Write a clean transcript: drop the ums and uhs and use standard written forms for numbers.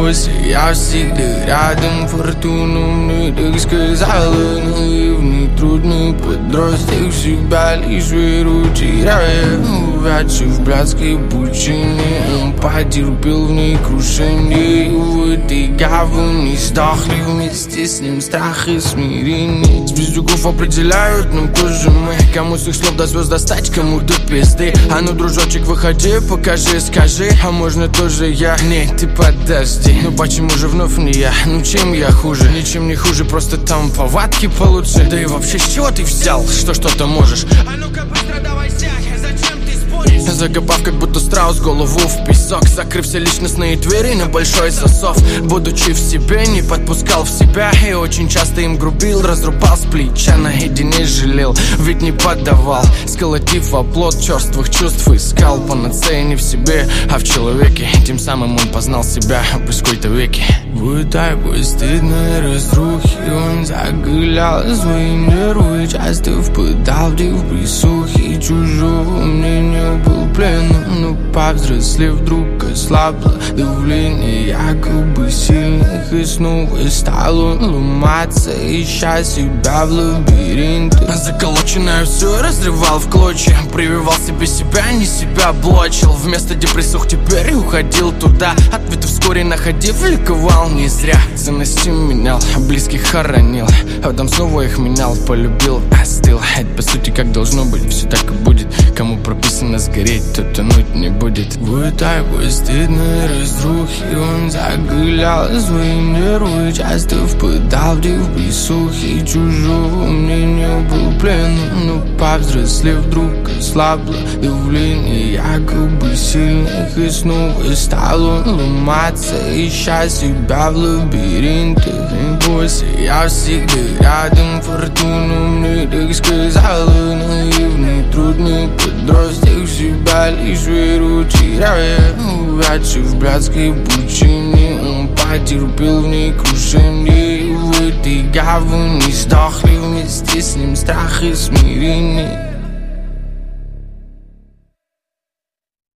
бойся, я всегда рядом. Фортуна мне так сказала. Наивный, трудный подросток, себя лишь веру теряя. Увядший в блядской пучине, он потерпел в ней крушение. В этой гавани сдохли вместе с ним страх и смирение. Звездюков определяют, но кто же мы? Кому с их слов до звезд достать, кому до пизды. А ну, дружочек, выходи, покажи, скажи. А можно тоже я? Нет, ты подожди. Ну почему же вновь не я? Ну чем я хуже? Ничем не хуже, просто там повадки получше. Да и вообще с чего ты взял, что что-то можешь? А ну-ка быстро давай сядь, зачем ты споришь? Закопав как будто страус голову в песок, закрыв все личностные двери на большой засов. Будучи в себе, не подпускал в себя и очень часто им грубил, разрубал с плеча, наедине жалел, ведь не поддавал. Сколотив оплот черствых чувств, искал панацеи не в себе, а в человеке. Тем самым он познал себя в какой-то веке. В такой стыдной разрухе он загулял свои нервы, часто впадал в присухи. Чужого мнения был пленным, но повзрослев вдруг ослабло давление якобы сильных, и снова стал он ломаться, ища себя в лабиринте. Заколоченное все разрывал в клочья, прививал себе себя, не себя блочил. Вместо депрессух теперь уходил туда, ответы вскоре находив, ликовал не зря. Ценности менял, близких хоронил, а потом снова их менял, полюбил, остыл. Это по сути как должно быть, все так и будет. Кому прописано сгореть, тот тонуть не будет. В такой стыдной разрухе он загулял свои нервы, часто впадал в присухи. Чужого мнения был пленным, но повзрослев вдруг ослабло давление якобы сильных, и снова стал он ломаться, ища себя в лабиринтах. Не бойся, я всегда рядом. Фортуна мне так сказала. Наивный, трудный подросток, себя лишь веру теряя. Увядший в блядской пучине, он потерпел в ней крушение. В этой гавани сдохли вместе с ним страх и смирение.